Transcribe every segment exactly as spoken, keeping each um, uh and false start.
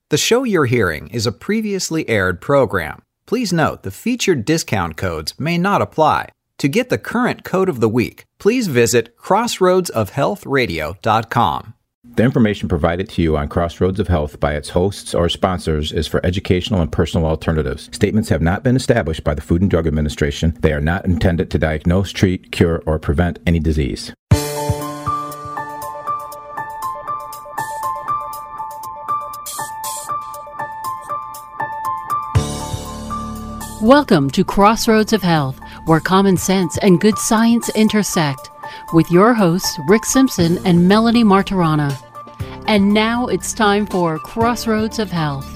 The show you're hearing is a previously aired program. Please note the featured discount codes may not apply. To get the current code of the week, please visit crossroads of health radio dot com. The information provided to you on Crossroads of Health by its hosts or sponsors is for educational and personal alternatives. Statements have not been established by the Food and Drug Administration. They are not intended to diagnose, treat, cure, or prevent any disease. Welcome to Crossroads of Health, where common sense and good science intersect, with your hosts Rick Simpson and Melanie Martirana. And now it's time for Crossroads of Health.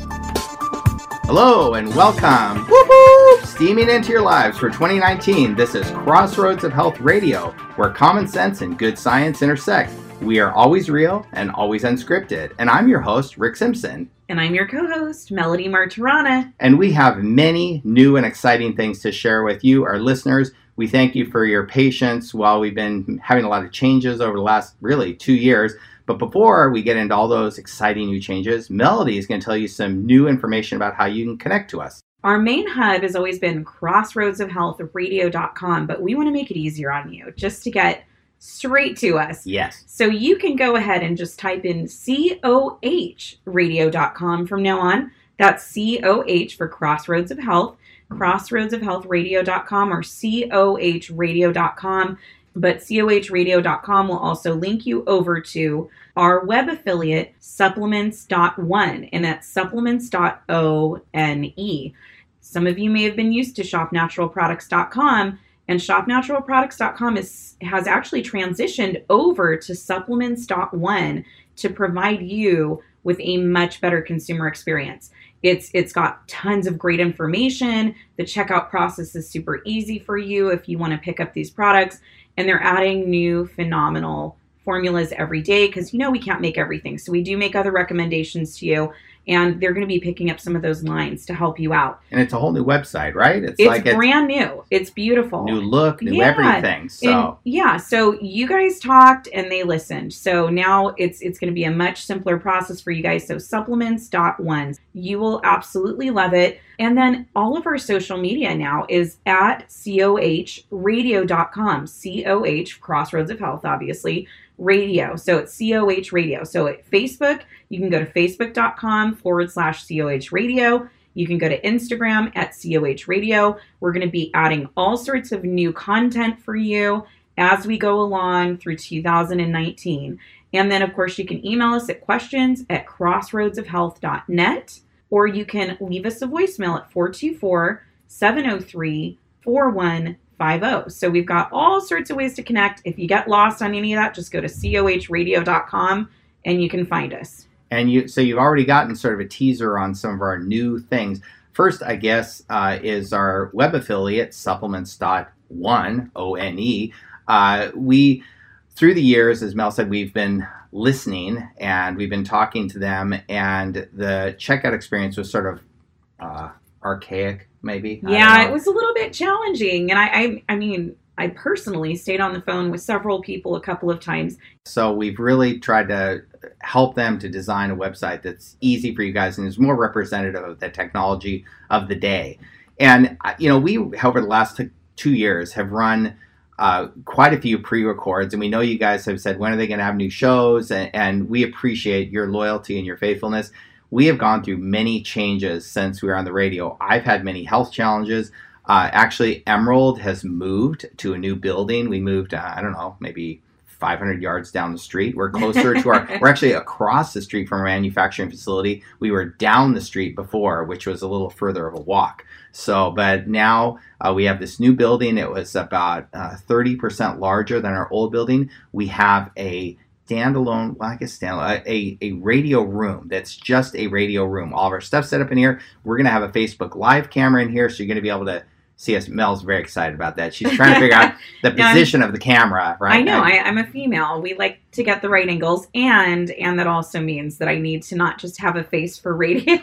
Hello and welcome, woo-hoo, steaming into your lives for twenty nineteen. This is Crossroads of Health Radio, where common sense and good science intersect. We are always real and always unscripted. And I'm your host, Rick Simpson. And I'm your co-host, Melanie Martirana. And we have many new and exciting things to share with you, our listeners. We thank you for your patience while we've been having a lot of changes over the last, really, two years. But before we get into all those exciting new changes, Melody is going to tell you some new information about how you can connect to us. Our main hub has always been crossroads of health radio dot com, but we want to make it easier on you just to get straight to us. Yes. So you can go ahead and just type in C O H radio dot com from now on. That's C O H for Crossroads of Health, crossroads of health radio dot com or C O H radio dot com. But C O H radio dot com will also link you over to our web affiliate, supplements dot one, and that's supplements dot O N E. Some of you may have been used to shop natural products dot com, and shop natural products dot com is, has actually transitioned over to supplements dot one to provide you with a much better consumer experience. It's It's got tons of great information. The checkout process is super easy for you if you want to pick up these products. And they're adding new phenomenal formulas every day because, you know, we can't make everything. So we do make other recommendations to you. And they're going to be picking up some of those lines to help you out. And it's a whole new website, right? It's, it's like brand it's new. It's beautiful. New look, new yeah. everything. So and, yeah. So you guys talked and they listened. So now it's it's going to be a much simpler process for you guys. So supplements dot one. You will absolutely love it. And then all of our social media now is at C O H radio dot com. C O H, Crossroads of Health, obviously. Radio. So it's C O H Radio. So at Facebook, you can go to facebook.com forward slash COH Radio. You can go to Instagram at C O H Radio. We're going to be adding all sorts of new content for you as we go along through two thousand nineteen. And then, of course, you can email us at questions at crossroads of health dot net, or you can leave us a voicemail at four two four, seven oh three, four one five oh. So we've got all sorts of ways to connect. If you get lost on any of that, just go to C O H radio dot com and you can find us. And you, so you've already gotten sort of a teaser on some of our new things. First, I guess, uh, is our web affiliate, supplements dot one, O N E. Uh, we, through the years, as Mel said, we've been listening and we've been talking to them, and the checkout experience was sort of uh, archaic. Maybe. Yeah, it was a little bit challenging. And I, I I mean, I personally stayed on the phone with several people a couple of times. So we've really tried to help them to design a website that's easy for you guys and is more representative of the technology of the day. And, you know, we, over the last t- two years, have run uh, quite a few pre-records. And we know you guys have said, when are they going to have new shows? And, and we appreciate your loyalty and your faithfulness. We have gone through many changes since we were on the radio. I've had many health challenges. Uh, actually, Emerald has moved to a new building. We moved, uh, I don't know, maybe five hundred yards down the street. We're closer to our, we're actually across the street from a manufacturing facility. We were down the street before, which was a little further of a walk. So, but now uh, we have this new building. It was about uh, thirty percent larger than our old building. We have a standalone, well, I guess standalone, a, a radio room that's just a radio room. All of our stuff set up in here. We're going to have a Facebook Live camera in here, so you're going to be able to see us. Mel's very excited about that. She's trying to figure out the yeah, position of the camera, right? I know. I, I'm a female. We like to get the right angles, and and that also means that I need to not just have a face for radio.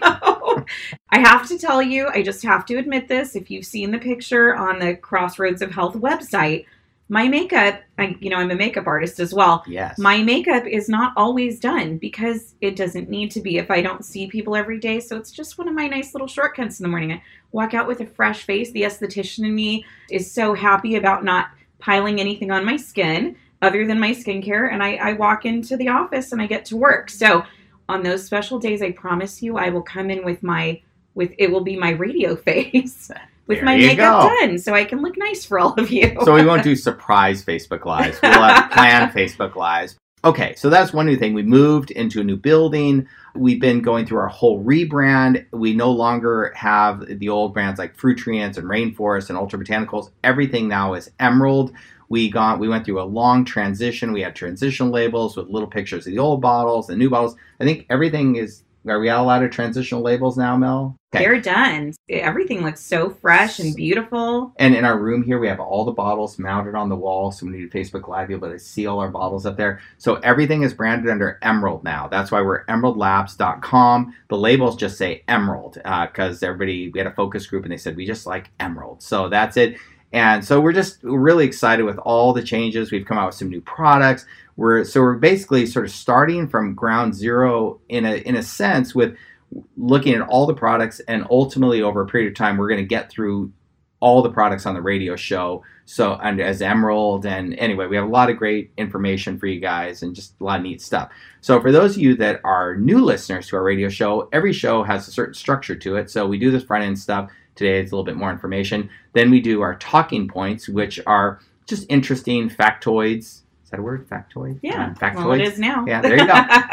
I have to tell you, I just have to admit this. If you've seen the picture on the Crossroads of Health website, my makeup, I, you know, I'm a makeup artist as well. Yes. My makeup is not always done because it doesn't need to be if I don't see people every day. So it's just one of my nice little shortcuts in the morning. I walk out with a fresh face. The esthetician in me is so happy about not piling anything on my skin other than my skincare. And I, I walk into the office and I get to work. So on those special days, I promise you, I will come in with my, with, it will be my radio face with There my you makeup go. done so I can look nice for all of you. So we won't do surprise Facebook Lives. We'll have planned Facebook Lives. Okay, so that's one new thing. We moved into a new building. We've been going through our whole rebrand. We no longer have the old brands like Fruitrients and Rainforest and Ultra Botanicals. Everything now is Emerald. We got we went through a long transition. We had transition labels with little pictures of the old bottles, the new bottles. I think everything is, are we allowed to transitional labels now, Mel? Okay. They're done. Everything looks so fresh and beautiful. And in our room here, we have all the bottles mounted on the wall. So when we do Facebook Live, you'll be able to see all our bottles up there. So everything is branded under Emerald now. That's why we're emerald labs dot com. The labels just say Emerald because uh, everybody, we had a focus group and they said, we just like Emerald. So that's it. And so we're just we're really excited with all the changes. We've come out with some new products. We're so we're basically sort of starting from ground zero in a in a sense with looking at all the products, and ultimately over a period of time we're going to get through all the products on the radio show. So and as Emerald, and anyway, we have a lot of great information for you guys and just a lot of neat stuff. So for those of you that are new listeners to our radio show, every show has a certain structure to it. So we do this front end stuff. Today it's a little bit more information. Then we do our talking points, which are just interesting factoids. Is that a word? Factoid? Yeah. Um, factoids. Well, it is now. Yeah, there you go.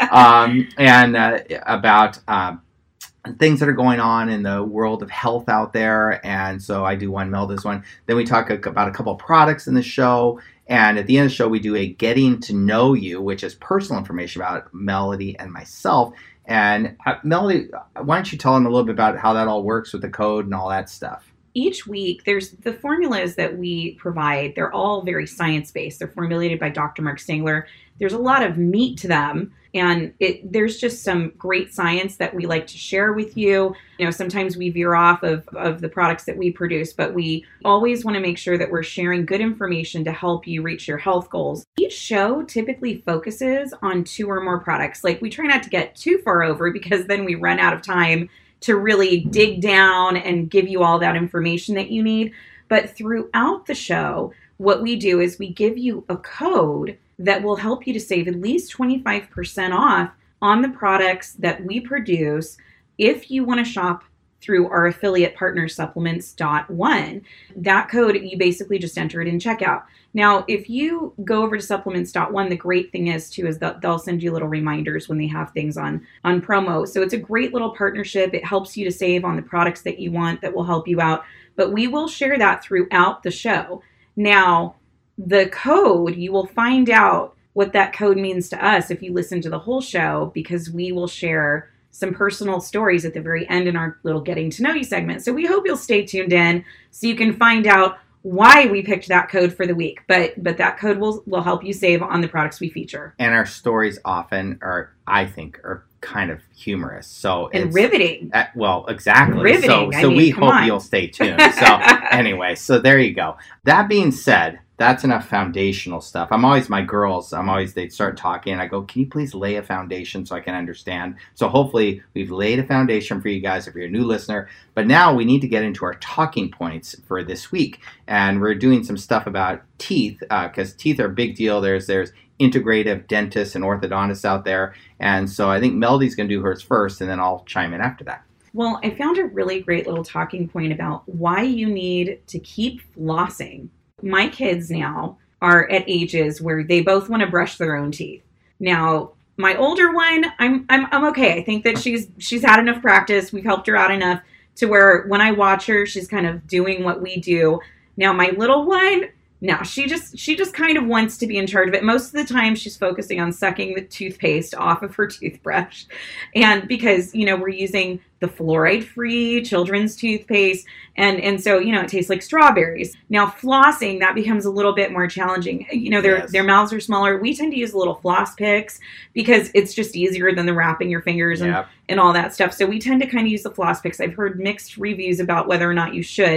um, and uh, about uh, things that are going on in the world of health out there. And so I do one, Mel does one. Then we talk about a couple of products in the show. And at the end of the show, we do a getting to know you, which is personal information about Melody and myself. And uh, Melody, why don't you tell them a little bit about how that all works with the code and all that stuff? Each week, there's the formulas that we provide. They're all very science-based. They're formulated by Doctor Mark Stengler. There's a lot of meat to them. And it, there's just some great science that we like to share with you. You know, sometimes we veer off of, of the products that we produce, but we always want to make sure that we're sharing good information to help you reach your health goals. Each show typically focuses on two or more products. Like, we try not to get too far over because then we run out of time to really dig down and give you all that information that you need. But throughout the show, what we do is we give you a code that will help you to save at least twenty-five percent off on the products that we produce if you want to shop through our affiliate partner supplements dot one. That code, you basically just enter it in checkout. Now, if you go over to supplements dot one, the great thing is too is that they'll send you little reminders when they have things on on promo. So it's a great little partnership. It helps you to save on the products that you want that will help you out. But we will share that throughout the show. Now, the code, you will find out what that code means to us if you listen to the whole show, because we will share some personal stories at the very end in our little getting to know you segment. So we hope you'll stay tuned in so you can find out why we picked that code for the week. But but that code will will help you save on the products we feature. And our stories often are, I think, are kind of humorous. So And it's, riveting. Uh, well, exactly. Riveting. So, I so mean, we come hope on. you'll stay tuned. So anyway, so there you go. That being said, that's enough foundational stuff. I'm always, my girls, I'm always, they start talking and I go, can you please lay a foundation so I can understand? So hopefully we've laid a foundation for you guys if you're a new listener. But now we need to get into our talking points for this week. And we're doing some stuff about teeth because uh, teeth are a big deal. There's, there's integrative dentists and orthodontists out there. And so I think Melody's going to do hers first and then I'll chime in after that. Well, I found a really great little talking point about why you need to keep flossing. My kids now are at ages where they both want to brush their own teeth. Now, my older one, I'm I'm I'm okay. I think that she's she's had enough practice. We've helped her out enough to where when I watch her, she's kind of doing what we do. Now, my little one, no, she just she just kind of wants to be in charge of it. Most of the time, she's focusing on sucking the toothpaste off of her toothbrush. And because, you know, we're using the fluoride-free children's toothpaste. And, and so, you know, it tastes like strawberries. Now, flossing, that becomes a little bit more challenging. You know, their Yes. their mouths are smaller. We tend to use little floss picks because it's just easier than the wrapping your fingers and, Yep. and all that stuff. So we tend to kind of use the floss picks. I've heard mixed reviews about whether or not you should.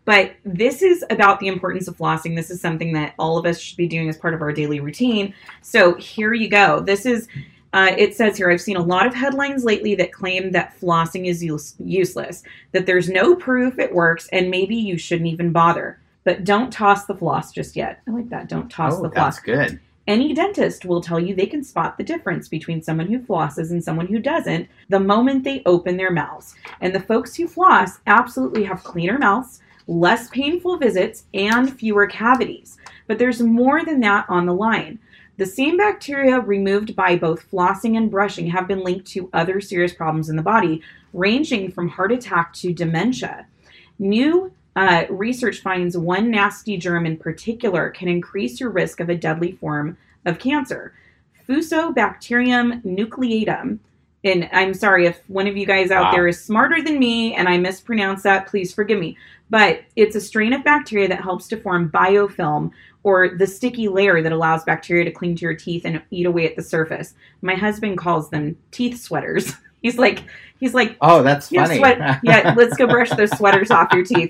But this is about the importance of flossing. This is something that all of us should be doing as part of our daily routine. So here you go. This is, uh, it says here, I've seen a lot of headlines lately that claim that flossing is use- useless, that there's no proof it works, and maybe you shouldn't even bother. But don't toss the floss just yet. I like that. Don't toss oh, the floss. That's good. Any dentist will tell you they can spot the difference between someone who flosses and someone who doesn't the moment they open their mouths. And the folks who floss absolutely have cleaner mouths, less painful visits, and fewer cavities. But there's more than that on the line. The same bacteria removed by both flossing and brushing have been linked to other serious problems in the body, ranging from heart attack to dementia. New uh, research finds one nasty germ in particular can increase your risk of a deadly form of cancer. Fusobacterium nucleatum. And I'm sorry if one of you guys out wow. there is smarter than me and I mispronounce that, please forgive me. But it's a strain of bacteria that helps to form biofilm, or the sticky layer that allows bacteria to cling to your teeth and eat away at the surface. My husband calls them teeth sweaters. He's like, he's like, oh, that's funny. Sweat- yeah, let's go brush those sweaters off your teeth.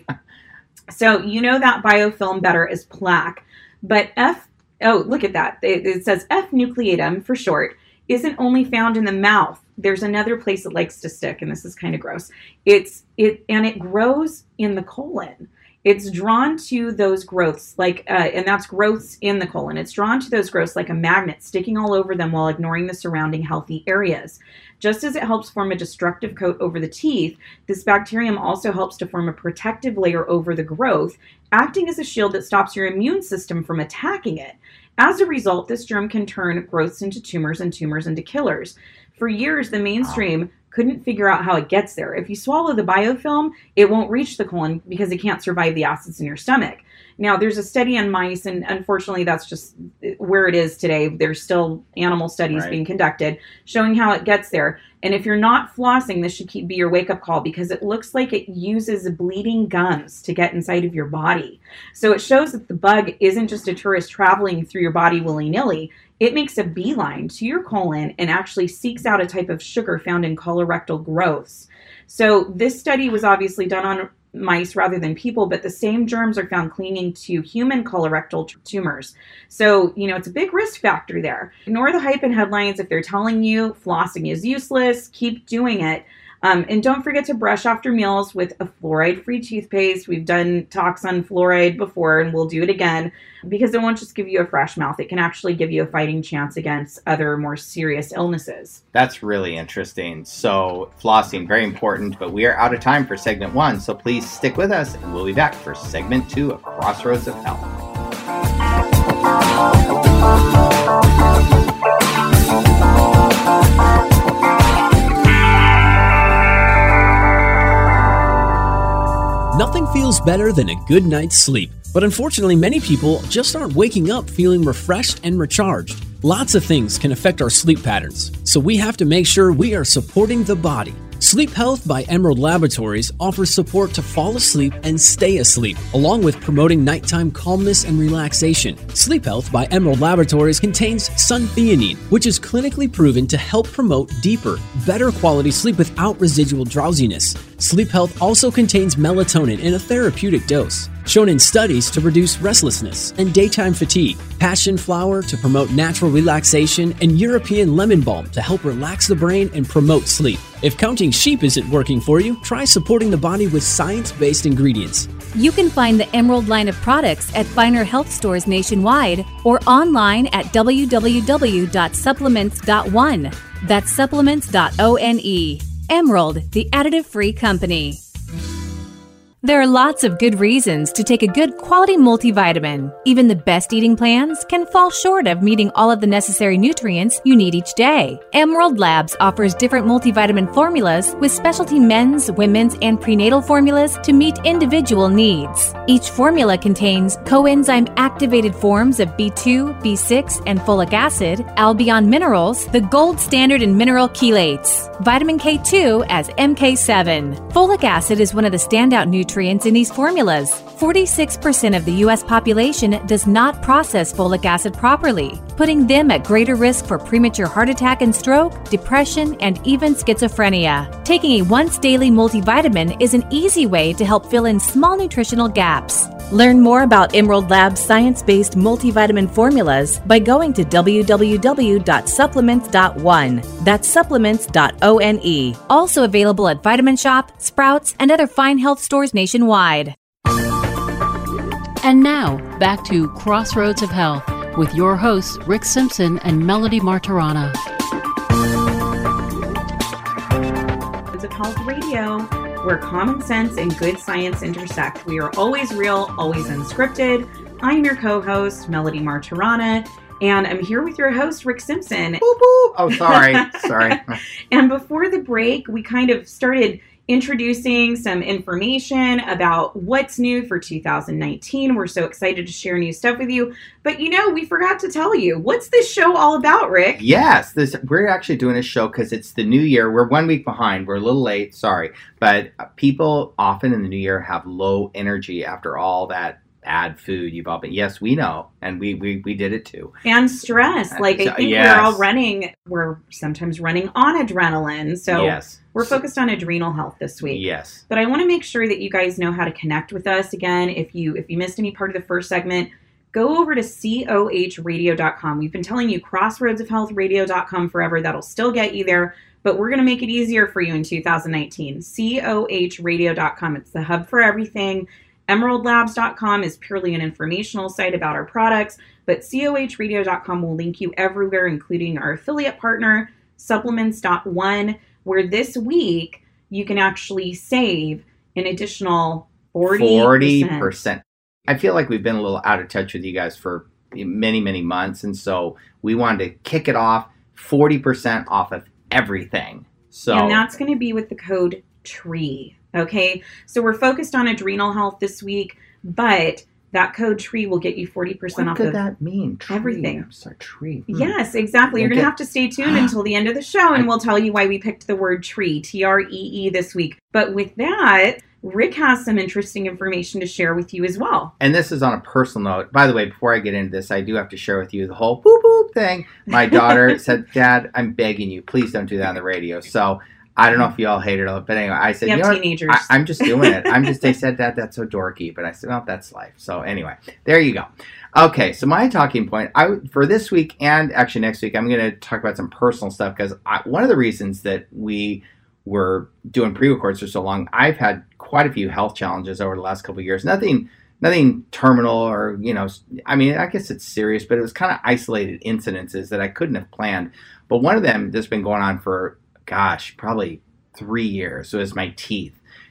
So you know that biofilm better as plaque. But F, oh, look at that. It, it says F nucleatum for short, isn't only found in the mouth. There's another place it likes to stick, and this is kind of gross. It's it and it grows in the colon. It's drawn to those growths, like, uh, and that's growths in the colon. It's drawn to those growths like a magnet, sticking all over them while ignoring the surrounding healthy areas. Just as it helps form a destructive coat over the teeth, this bacterium also helps to form a protective layer over the growth, acting as a shield that stops your immune system from attacking it. As a result, this germ can turn growths into tumors and tumors into killers. For years, the mainstream couldn't figure out how it gets there. If you swallow the biofilm, it won't reach the colon because it can't survive the acids in your stomach. Now, there's a study on mice, and unfortunately, that's just where it is today. There's still animal studies right. being conducted showing how it gets there. And if you're not flossing, this should keep, be your wake-up call, because it looks like it uses bleeding gums to get inside of your body. So it shows that the bug isn't just a tourist traveling through your body willy-nilly. It makes a beeline to your colon and actually seeks out a type of sugar found in colorectal growths. So this study was obviously done on mice rather than people, but the same germs are found clinging to human colorectal t- tumors. So, you know, it's a big risk factor there. Ignore the hype and headlines. If they're telling you flossing is useless, keep doing it. Um, and don't forget to brush after meals with a fluoride-free toothpaste. We've done talks on fluoride before, and we'll do it again, because it won't just give you a fresh mouth. It can actually give you a fighting chance against other more serious illnesses. That's really interesting. So flossing, very important, but we are out of time for segment one. So please stick with us, and we'll be back for segment two of Crossroads of Health. Nothing feels better than a good night's sleep, but unfortunately many people just aren't waking up feeling refreshed and recharged. Lots of things can affect our sleep patterns, so we have to make sure we are supporting the body. Sleep Health by Emerald Laboratories offers support to fall asleep and stay asleep, along with promoting nighttime calmness and relaxation. Sleep Health by Emerald Laboratories contains suntheanine, which is clinically proven to help promote deeper, better quality sleep without residual drowsiness. Sleep Health also contains melatonin in a therapeutic dose, shown in studies to reduce restlessness and daytime fatigue, passion flower to promote natural relaxation, and European lemon balm to help relax the brain and promote sleep. If counting sheep isn't working for you, try supporting the body with science-based ingredients. You can find the Emerald line of products at finer health stores nationwide or online at w w w dot supplements dot one. That's supplements dot one. Emerald, the additive-free company. There are lots of good reasons to take a good quality multivitamin. Even the best eating plans can fall short of meeting all of the necessary nutrients you need each day. Emerald Labs offers different multivitamin formulas with specialty men's, women's, and prenatal formulas to meet individual needs. Each formula contains coenzyme activated forms of B two, B six, and folic acid, Albion minerals, the gold standard in mineral chelates, vitamin K two as M K seven. Folic acid is one of the standout nutrients nutrients in these formulas. forty-six percent of the U S population does not process folic acid properly, putting them at greater risk for premature heart attack and stroke, depression, and even schizophrenia. Taking a once daily multivitamin is an easy way to help fill in small nutritional gaps. Learn more about Emerald Lab's science-based multivitamin formulas by going to w w w dot supplements dot one. That's supplements dot one. Also available at Vitamin Shop, Sprouts, and other fine health stores nationwide. And now, back to Crossroads of Health with your hosts, Rick Simpson and Melody Martirana. Crossroads of Health Radio, where common sense and good science intersect. We are always real, always unscripted. I'm your co-host, Melody Martirana, and I'm here with your host, Rick Simpson. Boop, boop. Oh, sorry. sorry. And before the break, we kind of started introducing some information about what's new for two thousand nineteen. We're so excited to share new stuff with you. But, you know, we forgot to tell you, what's this show all about, Rick? Yes, this we're actually doing a show because it's the new year. We're one week behind. We're a little late. Sorry. But people often in the new year have low energy after all that bad food you've all been. Yes, we know. And we, we, we did it too. And stress. Like, I think yes. we're all running, we're sometimes running on adrenaline. So yes. We're focused on adrenal health this week. Yes. But I want to make sure that you guys know how to connect with us. Again, if you if you missed any part of the first segment, go over to C O H radio dot com. We've been telling you crossroads of health radio dot com forever. That'll still get you there, but we're going to make it easier for you in two thousand nineteen. C O H radio dot com. It's the hub for everything. emerald labs dot com is purely an informational site about our products, but C O H radio dot com will link you everywhere, including our affiliate partner, supplements dot one, where this week you can actually save an additional forty percent. forty percent. I feel like we've been a little out of touch with you guys for many, many months, and so we wanted to kick it off forty percent off of everything. So, and that's going to be with the code TREE. Okay, so we're focused on adrenal health this week, but that code TREE will get you forty percent what off could of that mean? Tree. everything. I'm sorry, tree. Hmm. Yes, exactly. You're going to Okay. have to stay tuned until the end of the show, and we'll tell you why we picked the word tree, T R E E, this week. But with that, Rick has some interesting information to share with you as well. And this is on a personal note. By the way, before I get into this, I do have to share with you the whole boop boop thing. My daughter said, "Dad, I'm begging you, please don't do that on the radio." So I don't know if you all hated it, but anyway, I said, You you, have know teenagers. what? I, I'm just doing it. I'm just, they said that, that's so dorky, but I said, well, that's life. So anyway, there you go. Okay, so my talking point, I for this week and actually next week, I'm going to talk about some personal stuff because one of the reasons that we were doing pre-records for so long, I've had quite a few health challenges over the last couple of years. Nothing nothing terminal or, you know, I mean, I guess it's serious, but it was kind of isolated incidences that I couldn't have planned. But one of them that's been going on for gosh, probably three years. So it's my teeth.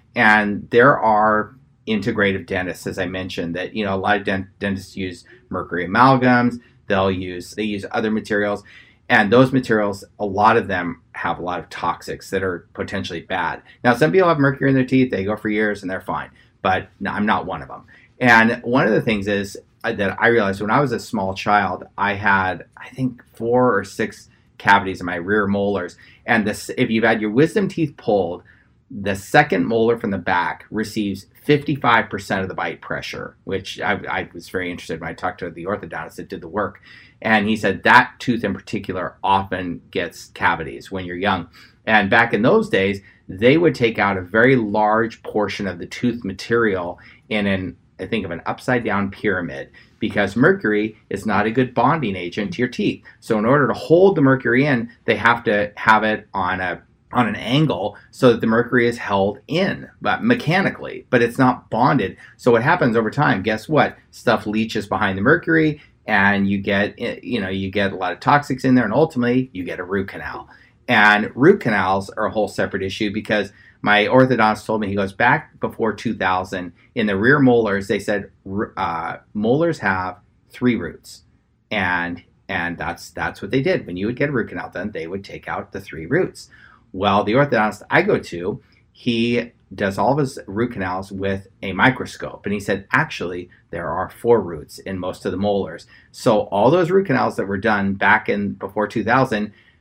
And there are integrative dentists, as I mentioned, that, you know, a lot of dent- dentists use mercury amalgams. They'll use, they use other materials. And those materials, a lot of them have a lot of toxics that are potentially bad. Now, some people have mercury in their teeth. They go for years and they're fine. But no, I'm not one of them. And one of the things is that I realized when I was a small child, I had, I think, four or six cavities in my rear molars. And this, if you've had your wisdom teeth pulled, the second molar from the back receives fifty-five percent of the bite pressure, which I, I was very interested when I talked to the orthodontist that did the work. And he said that tooth in particular often gets cavities when you're young. And back in those days, they would take out a very large portion of the tooth material in an, I think of an upside down pyramid, because mercury is not a good bonding agent to your teeth. So in order to hold the mercury in, they have to have it on a on an angle so that the mercury is held in, but mechanically, but it's not bonded. So what happens over time, guess what? Stuff leaches behind the mercury and you get, you know, you get a lot of toxics in there, and ultimately you get a root canal. And root canals are a whole separate issue because my orthodontist told me, he goes, back before two thousand, in the rear molars, they said uh, molars have three roots. And and that's that's what they did. When you would get a root canal done, they would take out the three roots. Well, the orthodontist I go to, he does all of his root canals with a microscope. And he said, actually, there are four roots in most of the molars. So all those root canals that were done back in before two thousand,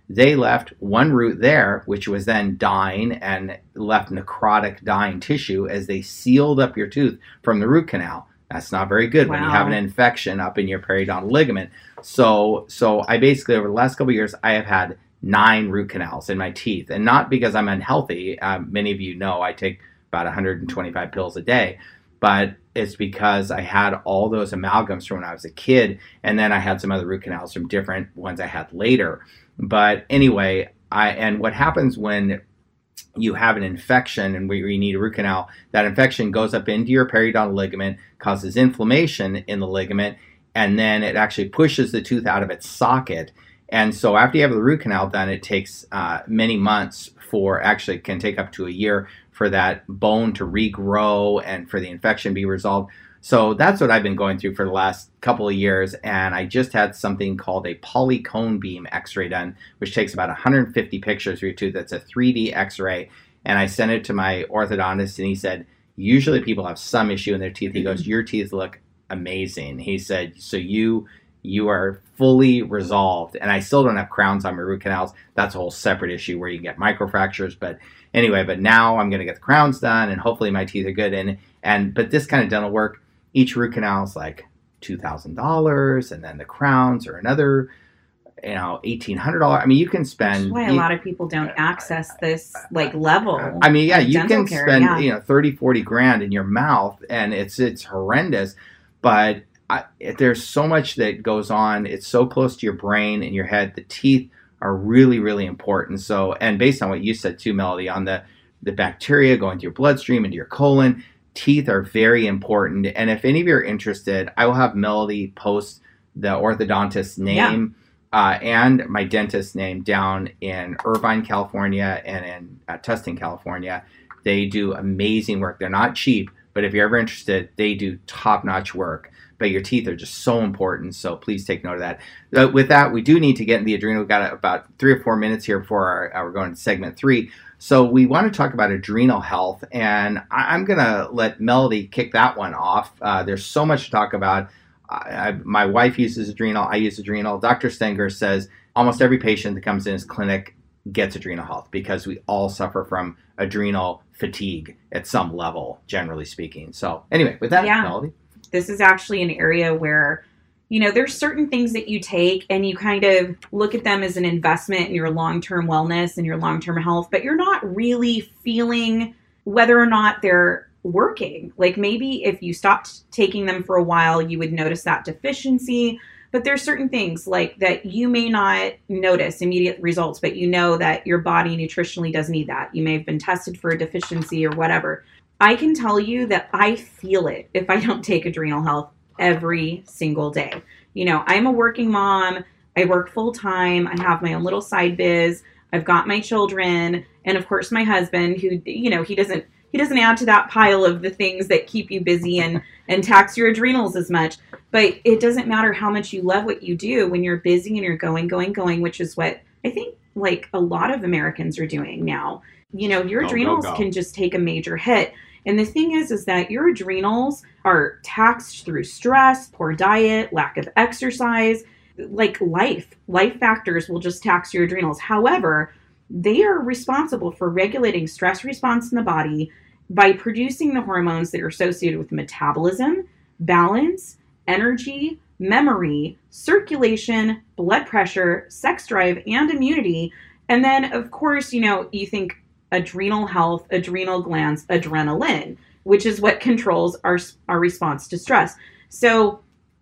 They left one root there, which was then dying and left necrotic dying tissue as they sealed up your tooth from the root canal. That's not very good wow. when you have an infection up in your periodontal ligament. So, so I basically, over the last couple of years, I have had nine root canals in my teeth. And not because I'm unhealthy. Um, many of you know I take about one hundred twenty-five pills a day. But it's because I had all those amalgams from when I was a kid. And then I had some other root canals from different ones I had later. But anyway, I and what happens when you have an infection and where you need a root canal, that infection goes up into your periodontal ligament, causes inflammation in the ligament, and then it actually pushes the tooth out of its socket. And so after you have the root canal done, it takes uh, many months for, actually can take up to a year for that bone to regrow and for the infection to be resolved. So that's what I've been going through for the last couple of years, and I just had something called a polycone beam x-ray done, which takes about one hundred fifty pictures of your tooth. That's a three D x-ray, and I sent it to my orthodontist, and he said, usually people have some issue in their teeth. He goes, your teeth look amazing. He said, so you you are fully resolved, and I still don't have crowns on my root canals. That's a whole separate issue where you get microfractures, but anyway, but now I'm going to get the crowns done, and hopefully my teeth are good. And, and but this kind of dental work, each root canal is like two thousand dollars, and then the crowns are another, you know, eighteen hundred dollars. I mean, you can spend. That's why you, a lot of people don't access this like level. I mean, yeah, you can care, spend, yeah. you know, thirty, forty grand in your mouth, and it's it's horrendous. But I, there's so much that goes on. It's so close to your brain and your head. The teeth are really, really important. So, and based on what you said too, Melody, on the the bacteria going to your bloodstream, into your colon. Teeth are very important, and if any of you are interested, I will have Melody post the orthodontist's name yeah. uh, and my dentist's name down in Irvine, California, and in uh, Tustin, California. They do amazing work. They're not cheap, but if you're ever interested, they do top-notch work. But your teeth are just so important, so please take note of that. Uh, with that, we do need to get in the adrenal. We've got about three or four minutes here before our, our, we're going to segment three. So we want to talk about adrenal health, and I'm going to let Melody kick that one off. Uh, there's so much to talk about. I, I, my wife uses adrenal. I use adrenal. Doctor Stenger says almost every patient that comes in his clinic gets adrenal health because we all suffer from adrenal fatigue at some level, generally speaking. So anyway, with that, yeah. Melody. This is actually an area where, you know, there's certain things that you take and you kind of look at them as an investment in your long-term wellness and your long-term health, but you're not really feeling whether or not they're working. Like maybe if you stopped taking them for a while, you would notice that deficiency, but there's certain things like that you may not notice immediate results, but you know that your body nutritionally does need that. You may have been tested for a deficiency or whatever. I can tell you that I feel it if I don't take adrenal health every single day. You know, I'm a working mom. I work full time. I have my own little side biz. I've got my children, and of course my husband, who, you know, he doesn't he doesn't add to that pile of the things that keep you busy and and tax your adrenals as much. But it doesn't matter how much you love what you do when you're busy and you're going, going, going, which is what I think like a lot of Americans are doing now. You know, your go, adrenals go, go. can just take a major hit. And the thing is, is that your adrenals are taxed through stress, poor diet, lack of exercise, like life. Life factors will just tax your adrenals. However, they are responsible for regulating stress response in the body by producing the hormones that are associated with metabolism, balance, energy, memory, circulation, blood pressure, sex drive, and immunity. And then, of course, you know, you think adrenal health, adrenal glands, adrenaline, which is what controls our, our response to stress. So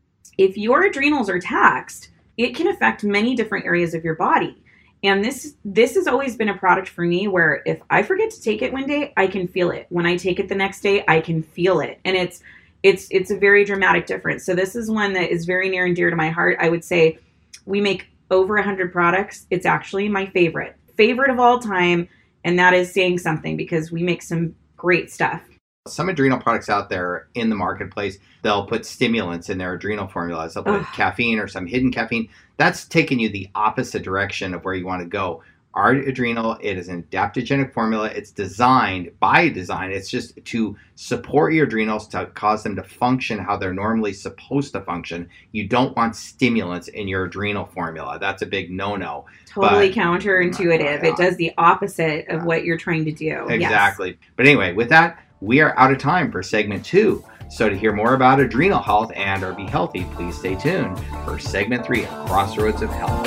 if your adrenals are taxed, it can affect many different areas of your body. And this this has always been a product for me where if I forget to take it one day, I can feel it. When I take it the next day, I can feel it. And it's it's it's a very dramatic difference. So this is one that is very near and dear to my heart. I would say we make over one hundred products. It's actually my favorite. Favorite of all time. And that is saying something because we make some great stuff. Some adrenal products out there in the marketplace, they'll put stimulants in their adrenal formulas. They'll put Ugh. caffeine or some hidden caffeine. That's taking you the opposite direction of where you want to go. Our adrenal, it is an adaptogenic formula. It's designed by design. It's just to support your adrenals to cause them to function how they're normally supposed to function. You don't want stimulants in your adrenal formula. That's a big no-no. Totally but, counterintuitive. Uh, it does the opposite of uh, what you're trying to do. Exactly. Yes. But anyway, with that, we are out of time for segment two. So to hear more about adrenal health and or be healthy, please stay tuned for segment three of Crossroads of Health.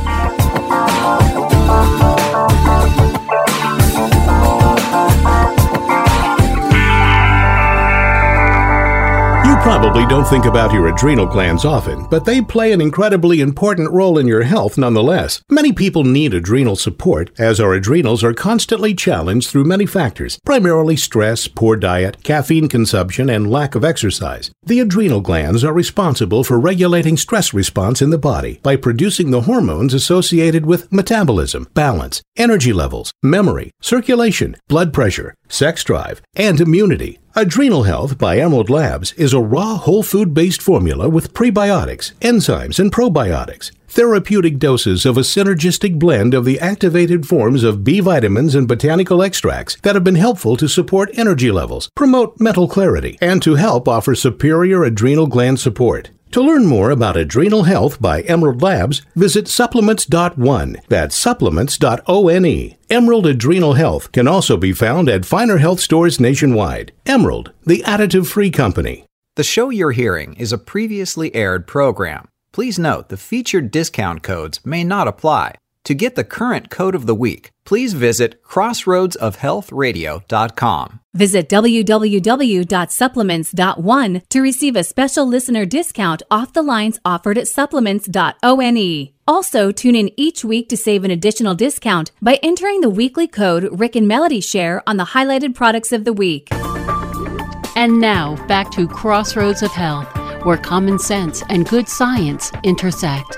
You probably don't think about your adrenal glands often, but they play an incredibly important role in your health nonetheless. Many people need adrenal support, as our adrenals are constantly challenged through many factors, primarily stress, poor diet, caffeine consumption, and lack of exercise. The adrenal glands are responsible for regulating stress response in the body by producing the hormones associated with metabolism, balance, energy levels, memory, circulation, blood pressure, sex drive, and immunity. Adrenal Health by Emerald Labs is a raw whole food-based formula with prebiotics, enzymes, and probiotics. Therapeutic doses of a synergistic blend of the activated forms of B vitamins and botanical extracts that have been helpful to support energy levels, promote mental clarity, and to help offer superior adrenal gland support. To learn more about Adrenal Health by Emerald Labs, visit supplements dot one. That's supplements dot one. Emerald Adrenal Health can also be found at finer health stores nationwide. Emerald, the additive-free company. The show you're hearing is a previously aired program. Please note the featured discount codes may not apply. To get the current code of the week, please visit crossroads of health radio dot com. Visit w w w dot supplements dot one to receive a special listener discount off the lines offered at supplements dot one. Also, tune in each week to save an additional discount by entering the weekly code Rick and Melody share on the highlighted products of the week. And now, back to Crossroads of Health, where common sense and good science intersect.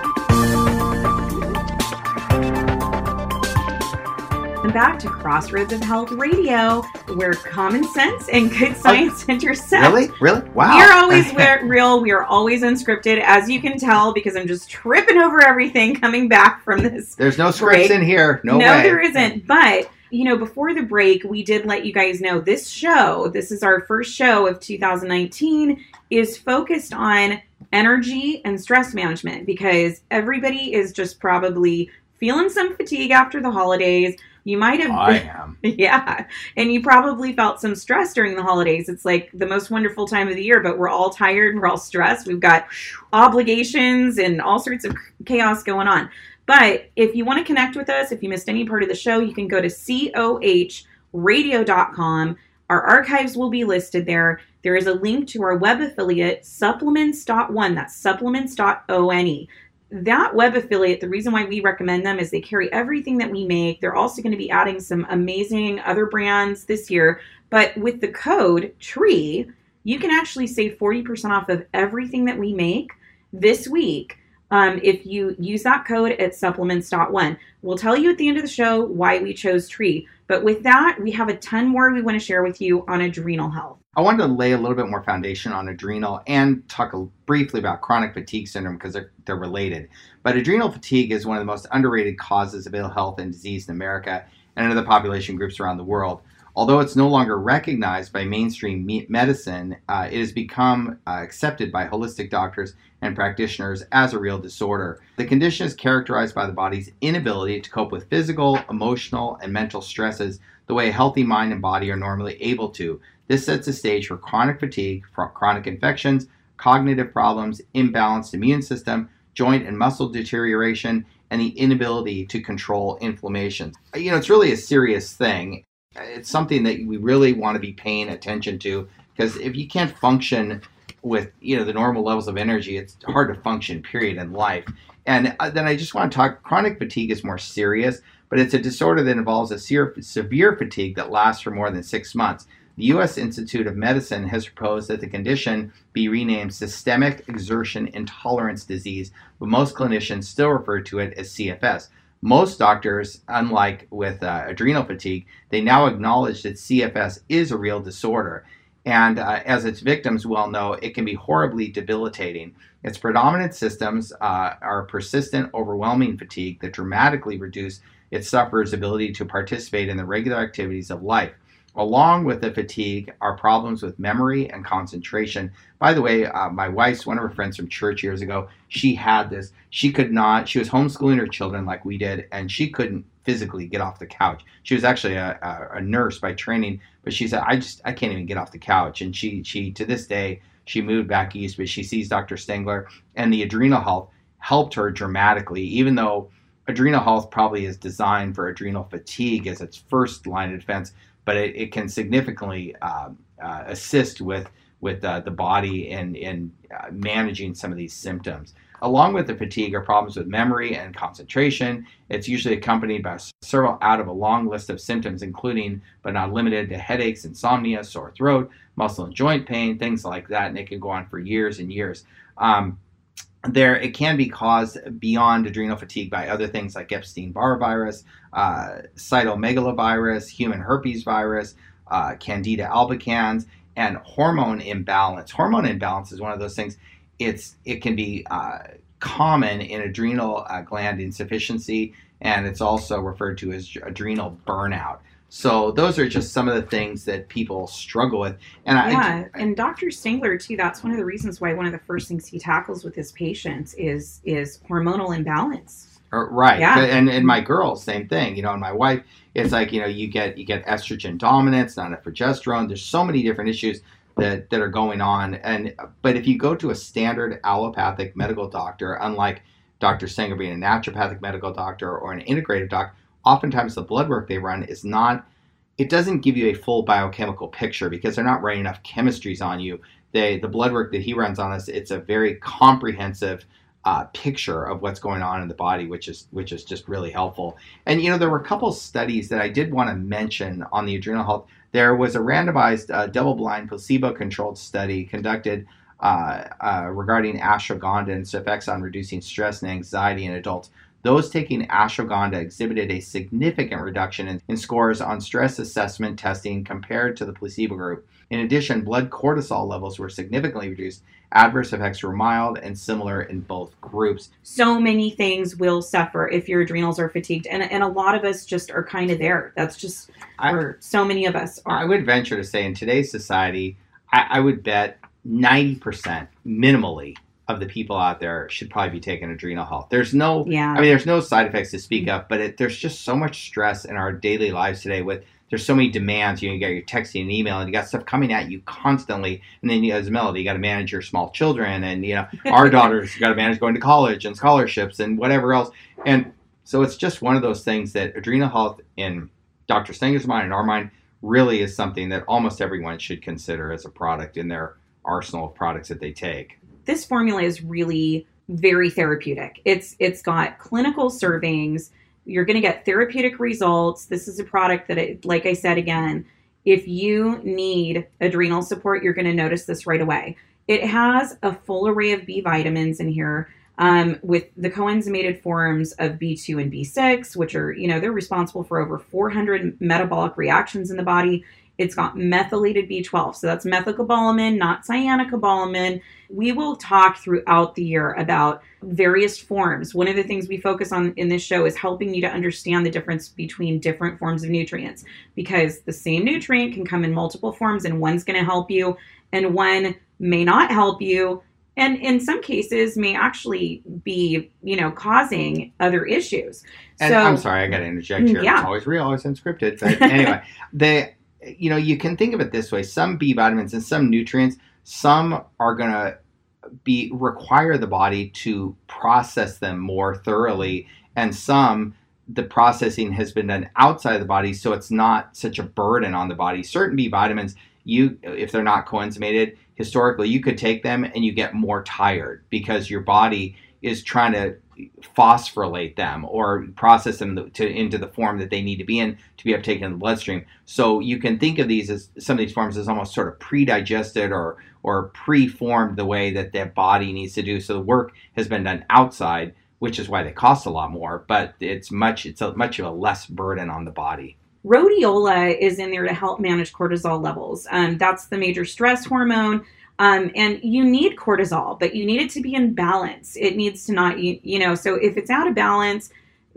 And back to Crossroads of Health Radio, where common sense and good science oh, intersect. Really? Really? Wow. We're always real. We are always unscripted, as you can tell, because I'm just tripping over everything coming back from this. There's no scripts break. in here. No, no way. there isn't. But, you know, before the break, we did let you guys know this show, this is our first show of two thousand nineteen, is focused on energy and stress management, because everybody is just probably feeling some fatigue after the holidays. You might have, I am. Yeah, and you probably felt some stress during the holidays. It's like the most wonderful time of the year, but we're all tired, we're all stressed, we've got obligations and all sorts of chaos going on. But if you want to connect with us, if you missed any part of the show, you can go to coh radio dot com. Our archives will be listed there. There is a link to our web affiliate, supplements dot one. That's supplements dot one. That web affiliate, the reason why we recommend them is they carry everything that we make. They're also going to be adding some amazing other brands this year. But with the code TREE, you can actually save forty percent off of everything that we make this week um, if you use that code at supplements dot one. We'll tell you at the end of the show why we chose TREE. But with that, we have a ton more we want to share with you on adrenal health. I wanted to lay a little bit more foundation on adrenal and talk a, briefly about chronic fatigue syndrome because they're, they're related. But adrenal fatigue is one of the most underrated causes of ill health and disease in America and in other population groups around the world. Although it's no longer recognized by mainstream me- medicine, uh, it has become uh, accepted by holistic doctors and practitioners as a real disorder. The condition is characterized by the body's inability to cope with physical, emotional, and mental stresses the way a healthy mind and body are normally able to. This sets the stage for chronic fatigue, for chronic infections, cognitive problems, imbalanced immune system, joint and muscle deterioration, and the inability to control inflammation. You know, it's really a serious thing. It's something that we really want to be paying attention to, because if you can't function with, you know, the normal levels of energy, it's hard to function, period, in life. And then I just want to talk, chronic fatigue is more serious, but it's a disorder that involves a severe fatigue that lasts for more than six months. The U S Institute of Medicine has proposed that the condition be renamed Systemic Exertion Intolerance Disease, but most clinicians still refer to it as C F S. Most doctors, unlike with uh, adrenal fatigue, they now acknowledge that C F S is a real disorder. And uh, as its victims well know, it can be horribly debilitating. Its predominant symptoms uh, are persistent, overwhelming fatigue that dramatically reduce it suffers ability to participate in the regular activities of life. Along with the fatigue are problems with memory and concentration. By the way, uh, my wife's, one of her friends from church years ago, she had this. She could not, she was homeschooling her children like we did, and she couldn't physically get off the couch. She was actually a, a, a nurse by training, but she said, I just, I can't even get off the couch. And she, she, to this day, she moved back east, but she sees Doctor Stengler, and the Adrenal Health helped her dramatically, even though Adrenal Health probably is designed for adrenal fatigue as its first line of defense, but it, it can significantly uh, uh, assist with with uh, the body in, in uh, managing some of these symptoms. Along with the fatigue are problems with memory and concentration. It's usually accompanied by several out of a long list of symptoms, including but not limited to headaches, insomnia, sore throat, muscle and joint pain, things like that, and it can go on for years and years. Um, There, it can be caused beyond adrenal fatigue by other things like Epstein-Barr virus, uh, cytomegalovirus, human herpes virus, uh, Candida albicans, and hormone imbalance. Hormone imbalance is one of those things. It's it can be uh, common in adrenal uh, gland insufficiency, and it's also referred to as adrenal burnout. So those are just some of the things that people struggle with. And yeah, I, and Doctor Stengler too. That's one of the reasons why one of the first things he tackles with his patients is is hormonal imbalance. Right. Yeah. And and my girl, same thing. You know, and my wife, it's like, you know, you get you get estrogen dominance, not enough progesterone. There's so many different issues that that are going on. And but if you go to a standard allopathic medical doctor, unlike Doctor Stengler being a naturopathic medical doctor or an integrative doctor, oftentimes the blood work they run is not, it doesn't give you a full biochemical picture because they're not running enough chemistries on you. They, the blood work that he runs on us, it's a very comprehensive uh, picture of what's going on in the body, which is which is just really helpful. And, you know, there were a couple studies that I did want to mention on the adrenal health. There was a randomized uh, double-blind placebo-controlled study conducted uh, uh, regarding ashwagandha and its effects on reducing stress and anxiety in adults. Those taking ashwagandha exhibited a significant reduction in, in scores on stress assessment testing compared to the placebo group. In addition, blood cortisol levels were significantly reduced. Adverse effects were mild and similar in both groups. So many things will suffer if your adrenals are fatigued. And, and a lot of us just are kind of there. That's just where I, so many of us are. I would venture to say in today's society, I, I would bet ninety percent minimally of the people out there should probably be taking adrenal health. There's no, yeah. I mean, there's no side effects to speak of, but it, there's just so much stress in our daily lives today with, there's so many demands. You know, you got your texting and email and you got stuff coming at you constantly. And then you, as a Melody, you got to manage your small children and, you know, our daughters got to manage going to college and scholarships and whatever else. And so it's just one of those things that adrenal health in Doctor Stengler's mind and our mind really is something that almost everyone should consider as a product in their arsenal of products that they take. This formula is really very therapeutic. It's it's got clinical servings. You're going to get therapeutic results. This is a product that, it, like I said again, if you need adrenal support, you're going to notice this right away. It has a full array of B vitamins in here um, with the coenzymated forms of B two and B six, which are, you know, they're responsible for over four hundred metabolic reactions in the body. It's got methylated B twelve. So that's methylcobalamin, not cyanocobalamin. We will talk throughout the year about various forms. One of the things we focus on in this show is helping you to understand the difference between different forms of nutrients, because the same nutrient can come in multiple forms and one's going to help you and one may not help you. And in some cases may actually be, you know, causing other issues. And so, I'm sorry, I got to interject here. Yeah. It's always real, always unscripted. But anyway, they, you know, you can think of it this way. Some B vitamins and some nutrients, some are going to be require the body to process them more thoroughly. And some, the processing has been done outside of the body, so it's not such a burden on the body. Certain B vitamins, you, if they're not coenzymated, historically, you could take them and you get more tired because your body is trying to phosphorylate them or process them to into the form that they need to be in to be uptaken in the bloodstream. So you can think of these as some of these forms as almost sort of pre-digested or or pre-formed the way that their body needs to do. So the work has been done outside, which is why they cost a lot more, but it's much it's a much of a less burden on the body. Rhodiola is in there to help manage cortisol levels. Um, that's the major stress hormone. Um, and you need cortisol, but you need it to be in balance. It needs to not, you, you know, so if it's out of balance,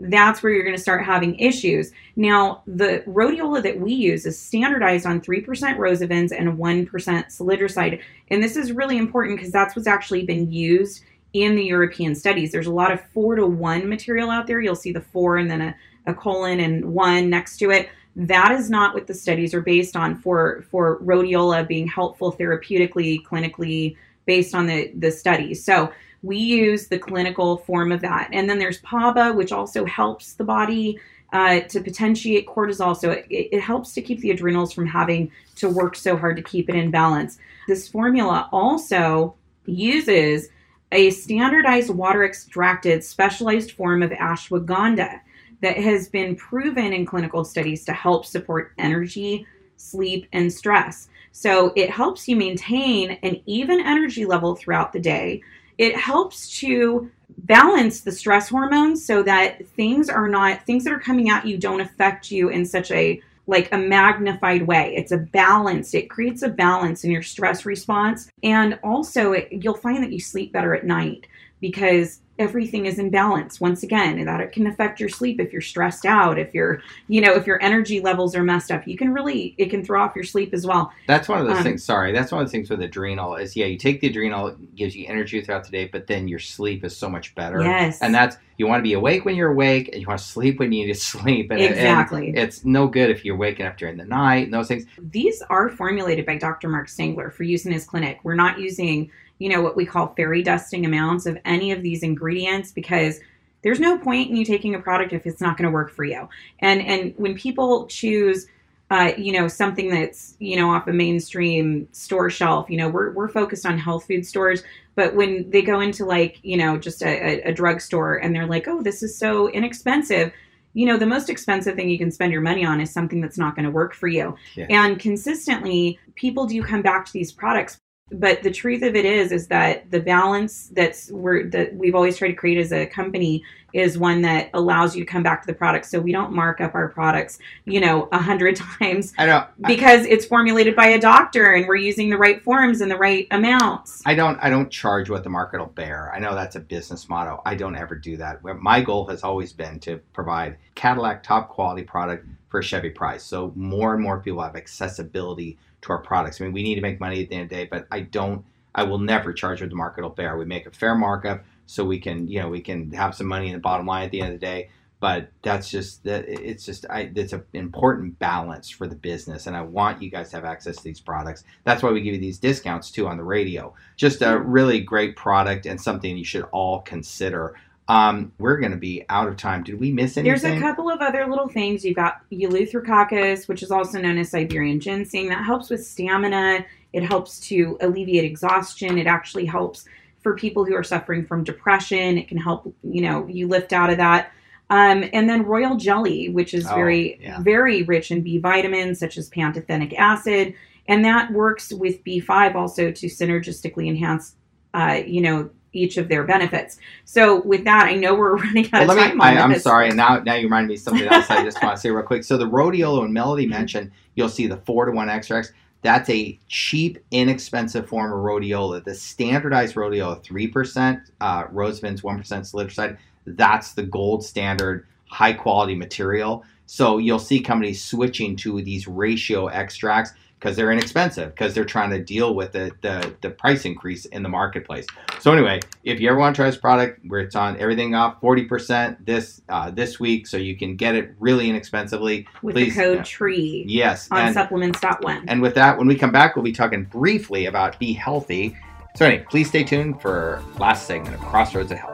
that's where you're going to start having issues. Now, the rhodiola that we use is standardized on three percent Rosavens and one percent Salidroside. And this is really important because that's what's actually been used in the European studies. There's a lot of four to one material out there. You'll see the four and then a, a colon and one next to it. That is not what the studies are based on for, for rhodiola being helpful therapeutically, clinically, based on the, the studies. So we use the clinical form of that. And then there's P A B A, which also helps the body uh, to potentiate cortisol. So it, it helps to keep the adrenals from having to work so hard to keep it in balance. This formula also uses a standardized water extracted specialized form of ashwagandha that has been proven in clinical studies to help support energy, sleep, and stress. So it helps you maintain an even energy level throughout the day. It helps to balance the stress hormones so that things are not, things that are coming at you don't affect you in such a, like a magnified way. It's a balance. It creates a balance in your stress response. And also it, you'll find that you sleep better at night because everything is in balance. Once again, and that it can affect your sleep if you're stressed out, if you're, you know, if your energy levels are messed up, you can really, it can throw off your sleep as well. That's one of those um, things, sorry, that's one of the things with adrenal is, yeah, you take the adrenal, it gives you energy throughout the day, but then your sleep is so much better. Yes. And that's, you want to be awake when you're awake, and you want to sleep when you need to sleep. And, exactly. And it's no good if you're waking up during the night and those things. These are formulated by Doctor Mark Stengler for use in his clinic. We're not using, you know, what we call fairy dusting amounts of any of these ingredients because there's no point in you taking a product if it's not going to work for you. And and when people choose, uh, you know, something that's, you know, off a mainstream store shelf, you know, we're we're focused on health food stores. But when they go into like, you know, just a, a, a drugstore and they're like, oh, this is so inexpensive. You know, the most expensive thing you can spend your money on is something that's not going to work for you. Yeah. And consistently, people do come back to these products. But the truth of it is, is that the balance that's we're, that we've always tried to create as a company is one that allows you to come back to the product. So we don't mark up our products, you know, a hundred times. I know because I, it's formulated by a doctor and we're using the right forms and the right amounts. I don't, I don't charge what the market will bear. I know that's a business motto. I don't ever do that. My goal has always been to provide Cadillac top quality product for a Chevy price. So more and more people have accessibility to our products. I mean, we need to make money at the end of the day, but I don't, I will never charge what the market will bear. We make a fair markup so we can, you know, we can have some money in the bottom line at the end of the day. But that's just, that it's just, I, it's an important balance for the business. And I want you guys to have access to these products. That's why we give you these discounts too on the radio. Just a really great product and something you should all consider. Um, we're going to be out of time. Did we miss anything? There's a couple of other little things. You've got Eleutherococcus, which is also known as Siberian ginseng. That helps with stamina. It helps to alleviate exhaustion. It actually helps for people who are suffering from depression. It can help, you know, you lift out of that. Um, and then royal jelly, which is oh, very, yeah. very rich in B vitamins, such as pantothenic acid. And that works with B five also to synergistically enhance, uh, you know, each of their benefits. So with that, I know we're running out well, of time me, on I, this. I'm sorry. And now, now you remind me of something else I just want to say real quick. So the rhodiola and Melody mentioned, you'll see the four to one extracts. That's a cheap, inexpensive form of rhodiola. The standardized rhodiola, three percent, uh, Rosavens, one percent Salidroside. That's the gold standard, high quality material. So you'll see companies switching to these ratio extracts because they're inexpensive, because they're trying to deal with the, the, the price increase in the marketplace. So anyway, if you ever want to try this product, where it's on everything off forty percent this uh, this week, so you can get it really inexpensively. With please, the code uh, TREE yes, on and, supplements dot one. And with that, when we come back, we'll be talking briefly about Be Healthy. So anyway, please stay tuned for last segment of Crossroads of Health.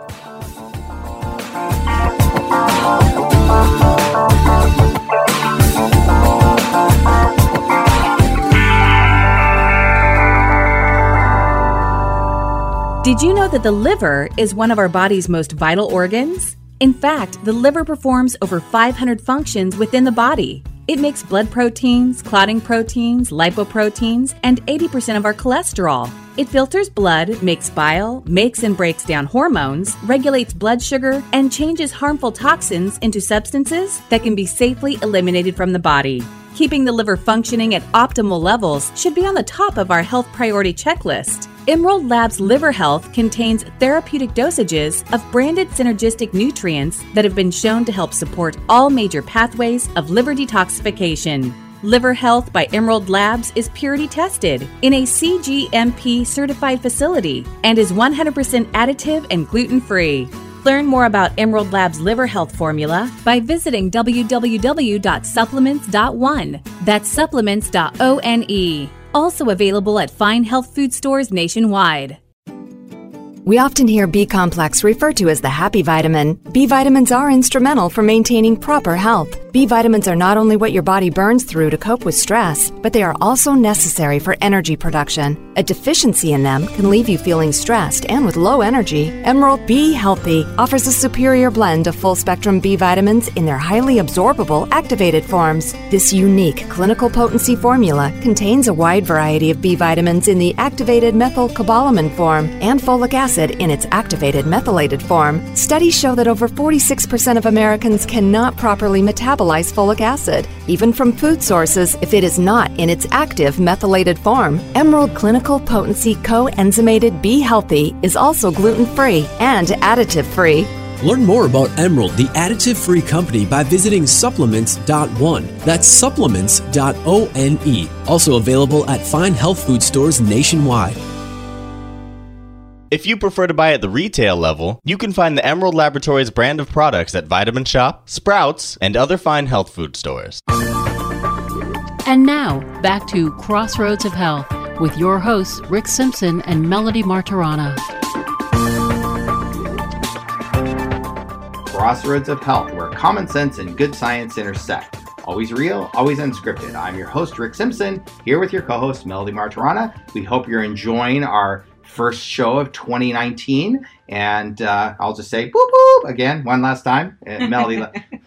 Did you know that the liver is one of our body's most vital organs? In fact, the liver performs over five hundred functions within the body. It makes blood proteins, clotting proteins, lipoproteins, and eighty percent of our cholesterol. It filters blood, makes bile, makes and breaks down hormones, regulates blood sugar, and changes harmful toxins into substances that can be safely eliminated from the body. Keeping the liver functioning at optimal levels should be on the top of our health priority checklist. Emerald Labs Liver Health contains therapeutic dosages of branded synergistic nutrients that have been shown to help support all major pathways of liver detoxification. Liver Health by Emerald Labs is purity tested in a C G M P certified facility and is one hundred percent additive and gluten-free. Learn more about Emerald Labs Liver Health formula by visiting w w w dot supplements dot one. That's supplements dot one. Also available at fine health food stores nationwide. We often hear B-complex referred to as the happy vitamin. B vitamins are instrumental for maintaining proper health. B vitamins are not only what your body burns through to cope with stress, but they are also necessary for energy production. A deficiency in them can leave you feeling stressed and with low energy. Emerald B Healthy offers a superior blend of full-spectrum B vitamins in their highly absorbable activated forms. This unique clinical potency formula contains a wide variety of B vitamins in the activated methylcobalamin form and folic acid in its activated methylated form. Studies show that over forty-six percent of Americans cannot properly metabolize folic acid, even from food sources, if it is not in its active methylated form. Emerald Clinical Potency Coenzymated B Healthy is also gluten-free and additive-free. Learn more about Emerald, the additive-free company, by visiting supplements dot one. That's supplements dot one. Also available at fine health food stores nationwide. If you prefer to buy at the retail level, you can find the Emerald Laboratories brand of products at Vitamin Shoppe, Sprouts, and other fine health food stores. And now, back to Crossroads of Health with your hosts, Rick Simpson and Melody Martirana. Crossroads of Health, where common sense and good science intersect. Always real, always unscripted. I'm your host, Rick Simpson, here with your co-host, Melody Martirana. We hope you're enjoying our first show of twenty nineteen, and uh, I'll just say boop boop again one last time. And Melody,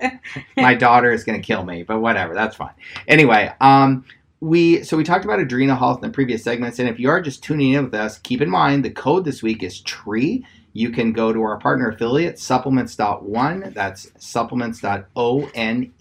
my daughter is going to kill me, but whatever, that's fine. Anyway, um, we so we talked about adrenal health in the previous segments, and if you are just tuning in with us, keep in mind the code this week is T R E E. You can go to our partner affiliate, supplements dot one. That's supplements dot one,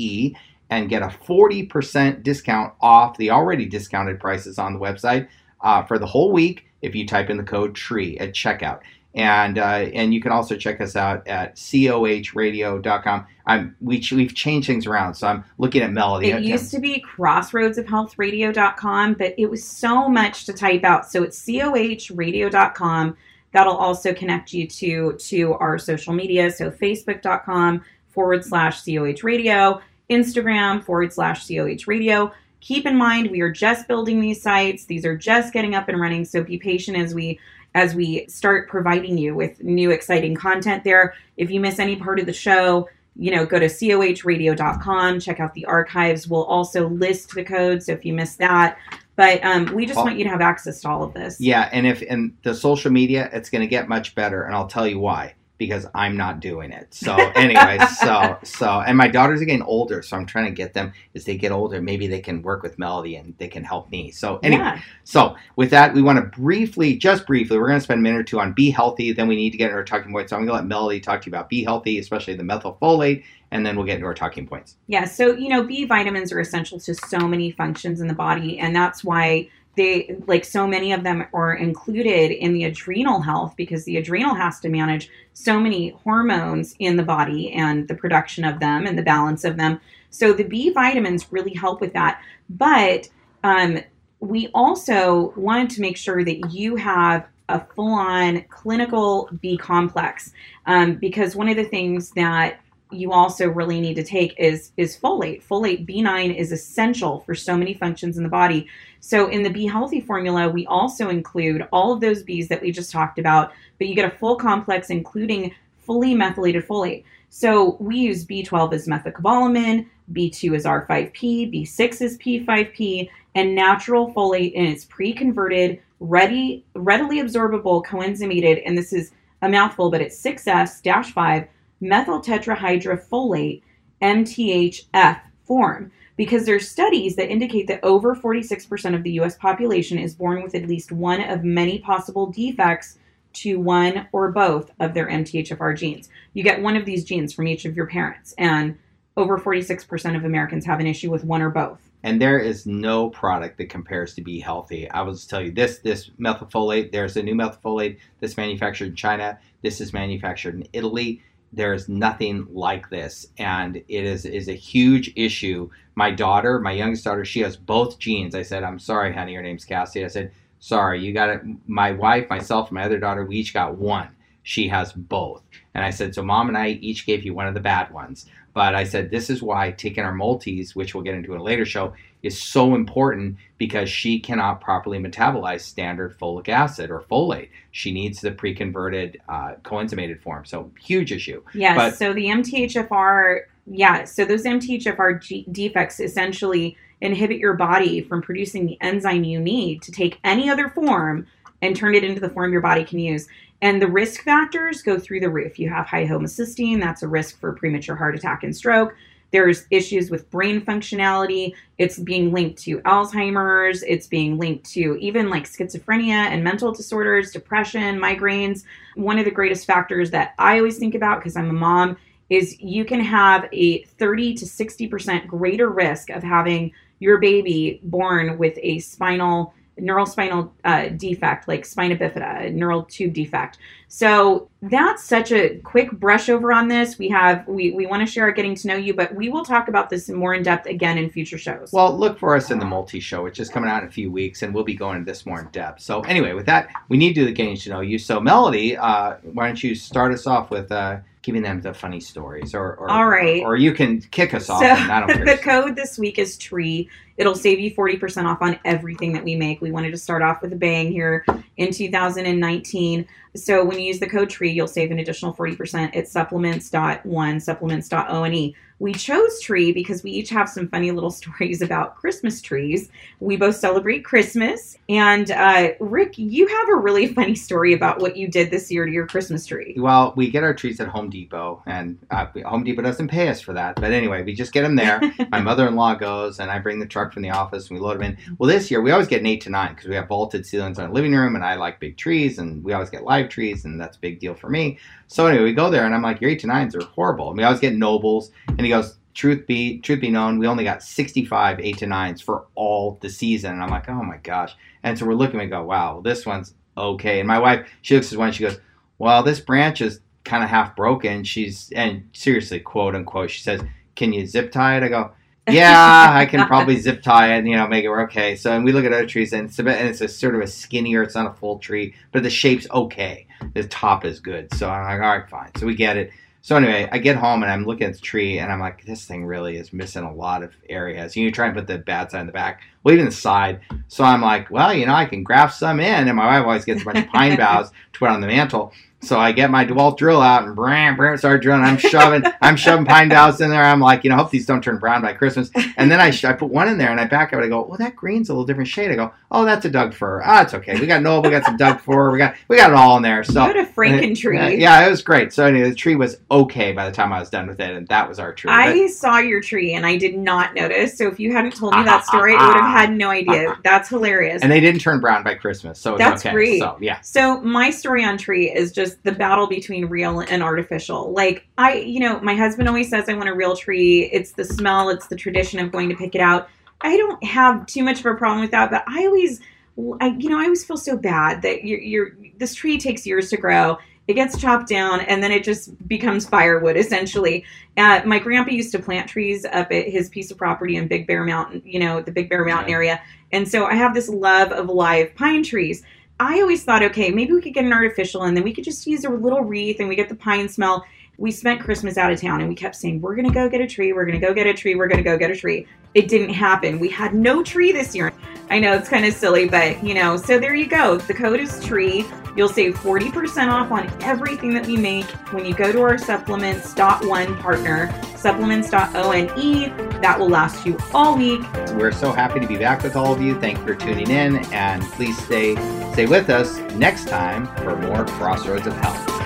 and get a forty percent discount off the already discounted prices on the website uh, for the whole week if you type in the code T R E E at checkout. And uh, and you can also check us out at C O H radio dot com. I'm, we, we've changed things around, so I'm looking at Melody. It used to be crossroads of health radio dot com, but it was so much to type out. So it's C O H radio dot com. That'll also connect you to, to our social media. So facebook.com forward slash COH radio, Instagram forward slash COH radio. Keep in mind, we are just building these sites. These are just getting up and running. So be patient as we as we start providing you with new exciting content there. If you miss any part of the show, you know, go to C O H radio dot com, check out the archives. We'll also list the code. So if you miss that, but um, we just oh. want you to have access to all of this. Yeah. And if in the social media, it's going to get much better. And I'll tell you why. Because I'm not doing it. So anyway, so, so, and my daughters are getting older, so I'm trying to get them, as they get older, maybe they can work with Melody and they can help me. So anyway, yeah. So with that, we want to briefly, just briefly, we're going to spend a minute or two on Be Healthy, then we need to get into our talking points. So I'm going to let Melody talk to you about Be Healthy, especially the methylfolate, and then we'll get into our talking points. Yeah, so, you know, B vitamins are essential to so many functions in the body, and that's why they, like so many of them are included in the adrenal health, because the adrenal has to manage so many hormones in the body and the production of them and the balance of them. So the B vitamins really help with that. But um, we also wanted to make sure that you have a full-on clinical B complex, um, because one of the things that you also really need to take is is folate. Folate B nine is essential for so many functions in the body. So in the Be Healthy formula, we also include all of those B's that we just talked about, but you get a full complex including fully methylated folate. So we use B twelve as methylcobalamin, B two is R five P, B six is P five P, and natural folate in its pre-converted, ready, readily absorbable, coenzymated, and this is a mouthful, but it's six S five methyl tetrahydrofolate M T H F form, because there's studies that indicate that over forty-six percent of the U S population is born with at least one of many possible defects to one or both of their M T H F R genes. You get one of these genes from each of your parents, and over forty-six percent of Americans have an issue with one or both. And there is no product that compares to Be Healthy. I will just tell you this, this methylfolate, there's a new methylfolate that's manufactured in China. This is manufactured in Italy. There's nothing like this. And it is, is a huge issue. My daughter, my youngest daughter, she has both genes. I said, I'm sorry, honey, your name's Cassie. I said, sorry, you got it. My wife, myself, my other daughter, we each got one. She has both. And I said, so mom and I each gave you one of the bad ones. But I said, this is why taking our multis, which we'll get into in a later show, is so important, because she cannot properly metabolize standard folic acid or folate. She needs the pre-converted uh, coenzymated form. So huge issue. Yes. But, so the M T H F R, yeah. So those M T H F R G- defects essentially inhibit your body from producing the enzyme you need to take any other form and turn it into the form your body can use. And the risk factors go through the roof. You have high homocysteine. That's a risk for premature heart attack and stroke. There's issues with brain functionality. It's being linked to Alzheimer's. It's being linked to even like schizophrenia and mental disorders, depression, migraines. One of the greatest factors that I always think about, because I'm a mom, is you can have a thirty to sixty percent greater risk of having your baby born with a spinal neural spinal uh, defect, like spina bifida, a neural tube defect. So that's such a quick brush over on this. We have, we, we want to share our getting to know you, but we will talk about this in more in depth again in future shows. Well, look for us in the multi show, which is coming out in a few weeks, and we'll be going into this more in depth. So anyway, with that, we need to do the getting to know you. So Melody, uh, why don't you start us off with uh, giving them the funny stories, or, or all right, or, or you can kick us off. So and I don't care. The code this week is T R E E. It'll save you forty percent off on everything that we make. We wanted to start off with a bang here in two thousand nineteen. So when you use the code T R E E, you'll save an additional forty percent at supplements dot one, supplements dot one. We chose T R E E because we each have some funny little stories about Christmas trees. We both celebrate Christmas. And uh, Rick, you have a really funny story about what you did this year to your Christmas tree. Well, we get our trees at Home Depot, and uh, Home Depot doesn't pay us for that. But anyway, we just get them there. My mother-in-law goes, and I bring the truck from the office, and we load them in. Well, this year, we always get an eight to nine because we have vaulted ceilings in our living room, and I like big trees, and we always get live trees, and that's a big deal for me. So anyway, we go there, and I'm like, your eight to nines are horrible. And we always get nobles, and he goes, Truth be, truth be known, we only got sixty-five eight to nines for all the season. And I'm like, oh my gosh. And so we're looking and go, wow, well, this one's okay. And my wife, she looks at one, she goes, well, this branch is kind of half broken. She's, and seriously, quote unquote, she says, can you zip tie it? I go, yeah, I can probably zip tie it and, you know, make it work. Okay. So, and we look at other trees, and it's, a bit, and it's a sort of a skinnier, it's not a full tree, but the shape's okay. The top is good. So I'm like, all right, fine. So we get it. So anyway, I get home and I'm looking at the tree and I'm like, this thing really is missing a lot of areas. You try and put the bad side in the back, well, even the side. So I'm like, well, you know, I can graft some in. And my wife always gets a bunch of pine boughs to put on the mantle. So I get my DeWalt drill out and bram, bram, start drilling. I'm shoving, I'm shoving pine boughs in there. I'm like, you know, hope these don't turn brown by Christmas. And then I, I put one in there and I back up and I go, well, that green's a little different shade. I go, oh, that's a Doug fir. Ah, it's okay. We got Noel, we got some Doug fir. We got, we got it all in there. So what a Franken tree. Uh, yeah, it was great. So anyway, the tree was okay by the time I was done with it, and that was our tree. I but, saw your tree and I did not notice. So if you hadn't told me that story, I would have had no idea. That's hilarious. And they didn't turn brown by Christmas, so it was That's okay. great. So yeah. So my story on tree is just the battle between real and artificial. Like I, you know, my husband always says I want a real tree. It's the smell. It's the tradition of going to pick it out. I don't have too much of a problem with that, but I always, I, you know, I always feel so bad that you're, you're, this tree takes years to grow. It gets chopped down and then it just becomes firewood essentially. Uh, my grandpa used to plant trees up at his piece of property in Big Bear Mountain, you know, the Big Bear Mountain yeah. area. And so I have this love of live pine trees. I always thought, okay, maybe we could get an artificial and then we could just use a little wreath and we get the pine smell. We spent Christmas out of town and we kept saying, we're going to go get a tree. We're going to go get a tree. We're going to go get a tree. It didn't happen. We had no tree this year. I know it's kind of silly, but you know, so there you go. The code is T R E E. You'll save forty percent off on everything that we make when you go to our supplements dot one partner, supplements dot one. That will last you all week. We're so happy to be back with all of you. Thank you for tuning in, and please stay stay with us next time for more Crossroads of Health.